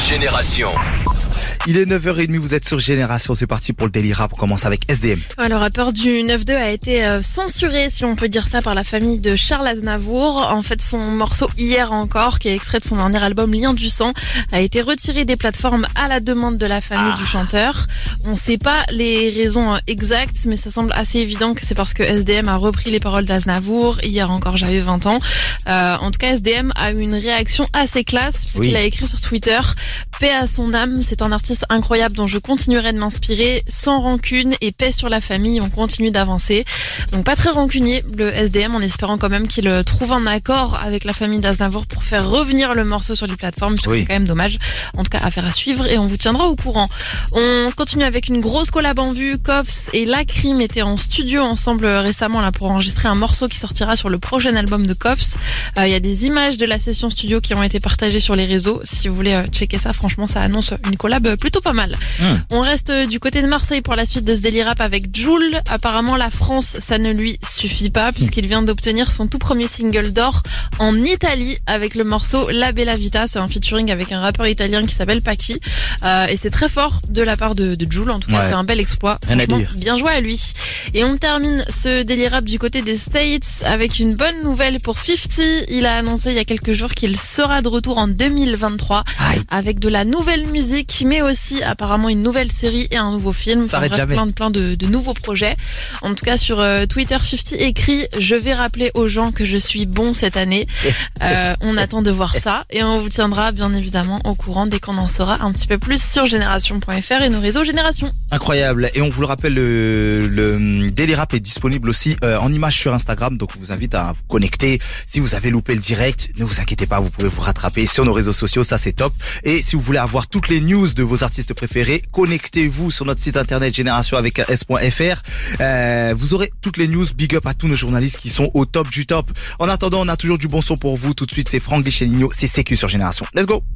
Génération. Il est 9h30, vous êtes sur Génération, c'est parti pour le Daily Rap, on commence avec SDM. Le rappeur du 9-2 a été censuré, si on peut dire ça, par la famille de Charles Aznavour. En fait, son morceau Hier encore, qui est extrait de son dernier album Lien du sang, a été retiré des plateformes à la demande de la famille du chanteur. On ne sait pas les raisons exactes, mais ça semble assez évident que c'est parce que SDM a repris les paroles d'Aznavour. Hier encore, j'avais 20 ans. En tout cas, SDM a eu une réaction assez classe, puisqu'il a écrit sur Twitter « Paix à son âme, c'est un artiste incroyable dont je continuerai de m'inspirer, sans rancune et paix sur la famille, on continue d'avancer. » Donc pas très rancunier le SDM, en espérant quand même qu'il trouve un accord avec la famille d'Aznavour pour faire revenir le morceau sur les plateformes, puisque c'est quand même dommage. En tout cas, affaire à suivre et on vous tiendra au courant. On continue avec une grosse collab en vue. Koffs et Lacrim étaient en studio ensemble récemment là pour enregistrer un morceau qui sortira sur le prochain album de Koffs. Il y a des images de la session studio qui ont été partagées sur les réseaux. Si vous voulez checker ça, franchement, ça annonce une collab plutôt pas mal. On reste du côté de Marseille pour la suite de ce Daily Rap avec Jul. Apparemment, la France, ça ne lui suffit pas puisqu'il vient d'obtenir son tout premier single d'or en Italie avec le morceau La Bella Vita. C'est un featuring avec un rappeur italien qui s'appelle Paki. Et c'est très fort de la part de Jul. En tout cas, c'est un bel exploit. Franchement, bien joué à lui. Et on termine ce Daily Rap du côté des States avec une bonne nouvelle pour 50. Il a annoncé il y a quelques jours qu'il sera de retour en 2023 avec de la nouvelle musique, mais aussi apparemment une nouvelle série et un nouveau film. Ça arrête jamais. Plein de nouveaux projets. En tout cas, sur Twitter, 50 écrit « Je vais rappeler aux gens que je suis bon cette année ». On attend de voir ça et on vous tiendra bien évidemment au courant dès qu'on en saura un petit peu plus sur Génération.fr et nos réseaux Génération. Incroyable. Et on vous le rappelle, le Daily Rap est disponible aussi en image sur Instagram, donc on vous invite à vous connecter. Si vous avez loupé le direct, ne vous inquiétez pas, vous pouvez vous rattraper sur nos réseaux sociaux, ça c'est top. Et si vous voulez avoir toutes les news de vos artistes préférés, connectez-vous sur notre site internet Génération avec s.fr. Vous aurez toutes les news. Big up à tous nos journalistes qui sont au top du top. En attendant, on a toujours du bon son pour vous. Tout de suite, c'est Franglish et Nino, c'est CQ sur Génération. Let's go.